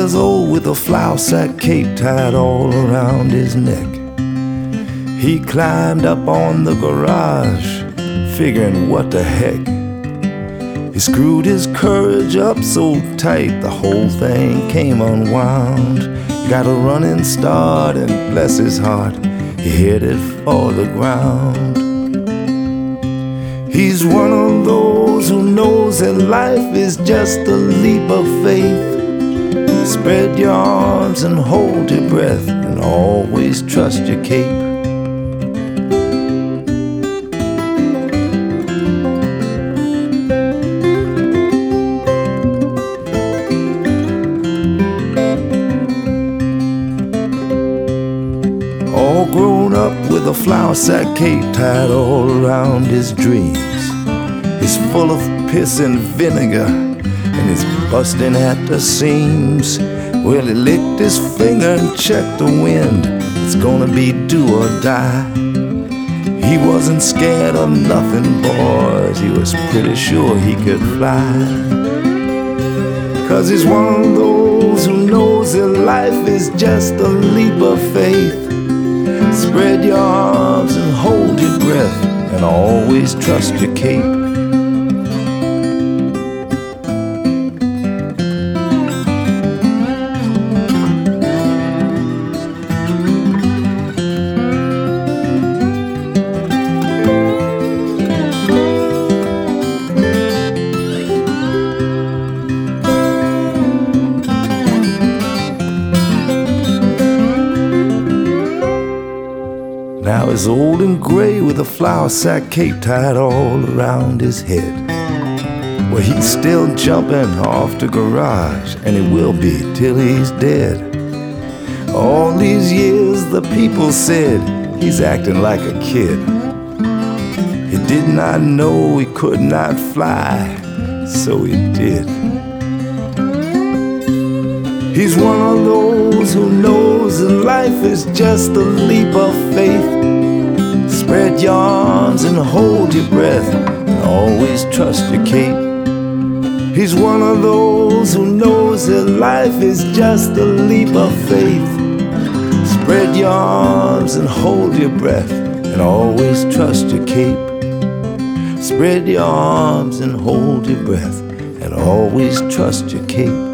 years old with a flour sack cape tied all around his neck. He climbed up on the garage, figuring what the heck. He screwed his courage up so tight the whole thing came unwound. He got a running start and bless his heart, he headed for the ground. He's one of those who knows that life is just a leap of faith. Spread your arms and hold your breath, and always trust your cape. All grown up with a flour sack cape tied all around his dreams. He's full of piss and vinegar, and he's busting at the seams. Well, he licked his finger and checked the wind. It's gonna be do or die. He wasn't scared of nothing, boys. He was pretty sure he could fly. 'Cause he's one of those who knows that life is just a leap of faith. Spread your arms and hold your breath, and always trust your cape. Now he's old and gray with a flour sack cape tied all around his head. Well, he's still jumping off the garage, and he will be till he's dead. All these years the people said he's acting like a kid. He did not know he could not fly, so he did. He's one of those who knows that life is just a leap of faith. Spread your arms and hold your breath, and always trust your cape. He's one of those who knows that life is just a leap of faith. Spread your arms and hold your breath, and always trust your cape. Spread your arms and hold your breath, and always trust your cape.